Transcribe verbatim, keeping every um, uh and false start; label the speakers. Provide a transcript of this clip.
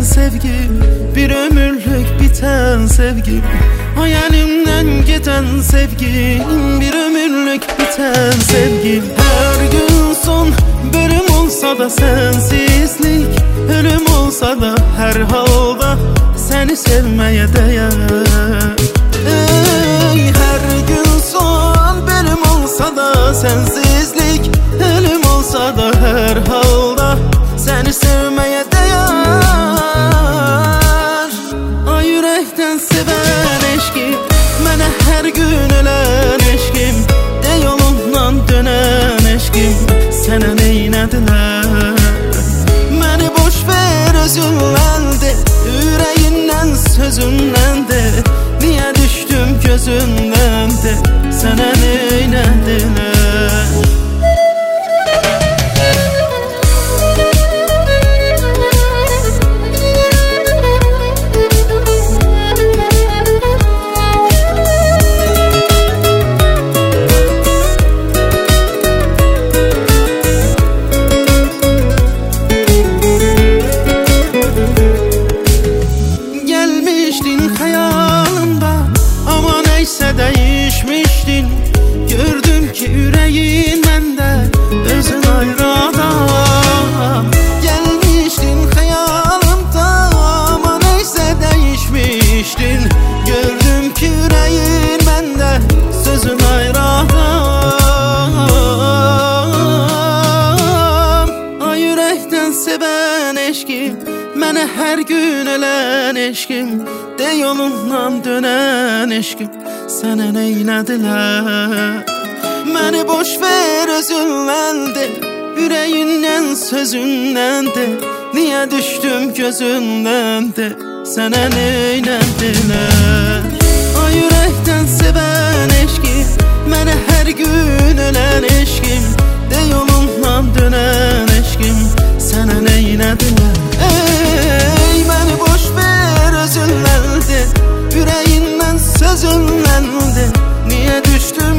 Speaker 1: sevgim, bir ömürlük biten sevgim. Hayalimden giden sevgim, bir ömürlük biten sevgim. Her gün son bölüm olsa da sensizlik, ölüm olsa da her halda seni sevmeye değer. Ey, her gün son bölüm olsa da sensizlik, ölüm olsa da her halda seni sevmeye değer. Ay yürekten seven eşkim, mənə her gün ölen eşkim, de yolundan dönen eşkim, sənə neynədilər? Məni boş ver özündən de, ürəyindən sözündən de, niyə düşdüm gözündən de, sənə neynədilər? Değişmiştin, gördüm ki yüreğin bende, özün ayrı adam. Gelmiştin hayalımda ama neyse değişmiştin, gördüm ki yüreğin bende, sözün ayrı adam. Ay yürekten seven eşkim, mənə her gün ölen eşkim, de yolundan dönen eşkim, sənə neynədilər? Məni boş ver özündən de, ürəyindən sözündən de, niyə düşdüm gözündən de, sənə neynədilər? Ay ürəkdən sevən eşkim, mənə hər gün ölən eşkim, de yolundan dönən eşkim, sənə neynədilər? Ey, məni boş ver özündən de, ürəyindən sözündən de, niyə düşdüm